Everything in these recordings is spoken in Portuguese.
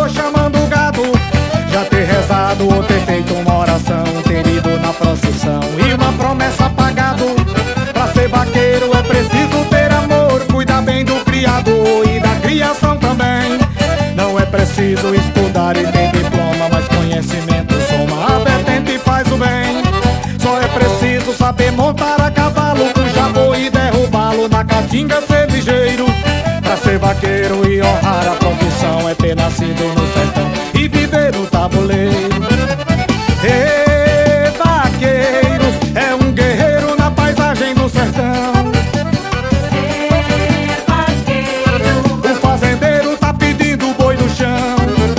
tô chamando o gado. Já ter rezado ou ter feito uma oração, ter ido na procissão e uma promessa pagado. Pra ser vaqueiro é preciso ter amor, cuidar bem do criador e da criação também. Não é preciso estudar e ter diploma, mas conhecimento soma a vertente e faz o bem. Só é preciso saber montar a cavalo com jabô e derrubá-lo na caatinga, ser ligeiro. Pra ser vaqueiro e honrar a profissão é ter nascido no sertão e viver no tabuleiro. Ei, vaqueiro é um guerreiro na paisagem do sertão. Ei, vaqueiro, O fazendeiro tá pedindo boi no chão.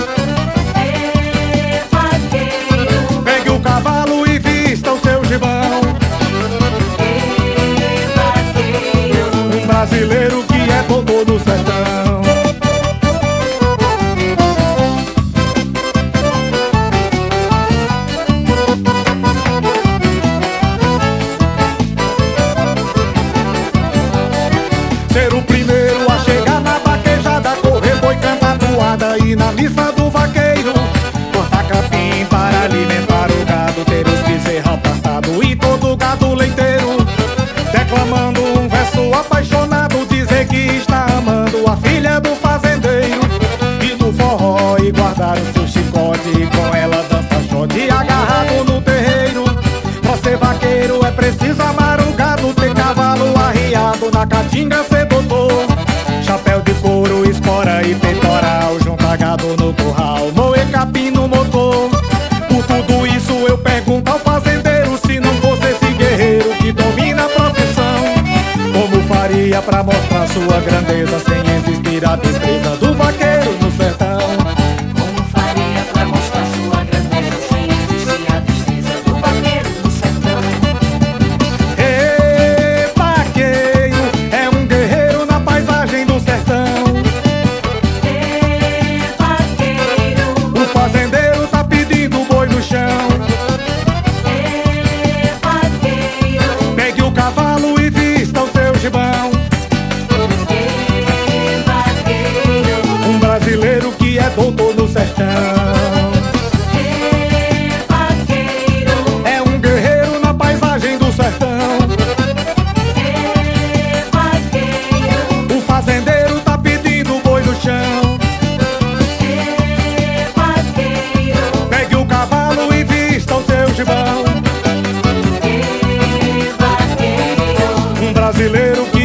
ei, vaqueiro, Pegue o cavalo e vista o seu gibão. ei, vaqueiro, Um brasileiro que é doutor do sertão. Ser o primeiro a chegar na vaquejada, correr boi, cantar toada e na lista do vaqueiro. Cortar capim para alimentar o gado, ter os bezerros apartados e todo gado leiteiro. Declamando um verso apaixonado, dizer que está amando a filha do fazendeiro. E no forró e guardar o seu chicote, e com ela dança shot agarrado no terreiro. Pra ser vaqueiro é preciso amar o gado, ter cavalo arriado na caatinga, ser doutor. Chapéu de couro, espora e peitoral, juntar gado no curral, moer capim no motor. Por tudo isso eu pergunto ao fazendeiro, se não fosse esse guerreiro que domina a profissão, como faria pra mostrar sua grandeza sem existir a destreza do vaqueiro no sertão? como faria pra mostrar sua grandeza sem existir a destreza do vaqueiro no sertão? Ei, vaqueiro é um guerreiro na paisagem do sertão. Ei, vaqueiro, O fazendeiro tá pedindo boi no chão. ei, vaqueiro, Pegue o cavalo e vista o seu gibão. ei, vaqueiro, Um brasileiro que é doutor no sertão. ei, vaqueiro, É um guerreiro na paisagem do sertão. ei, vaqueiro, O fazendeiro tá pedindo boi no chão. ei, vaqueiro, Pegue o cavalo e vista o seu gibão. ei, vaqueiro. Um brasileiro que